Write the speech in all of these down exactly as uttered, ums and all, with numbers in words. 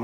Tamam.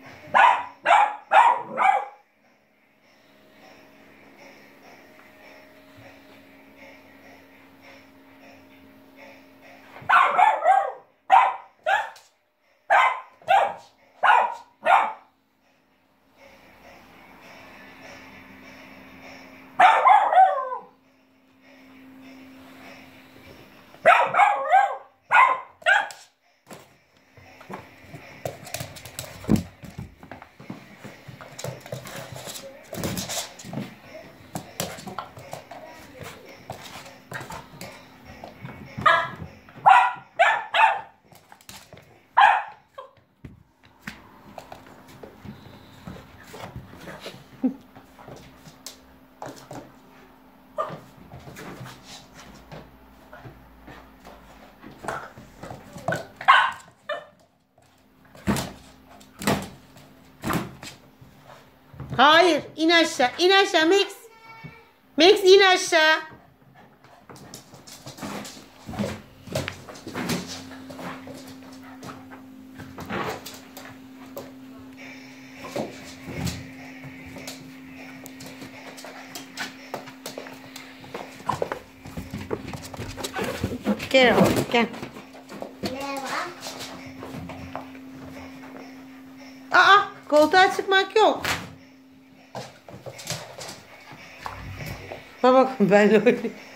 Hayır, in aşağı, in aşağı Max. Max in aşağı. Gel oğlum, gel. Aa, koltuğa çıkmak yok. Bak bakın ben öyle.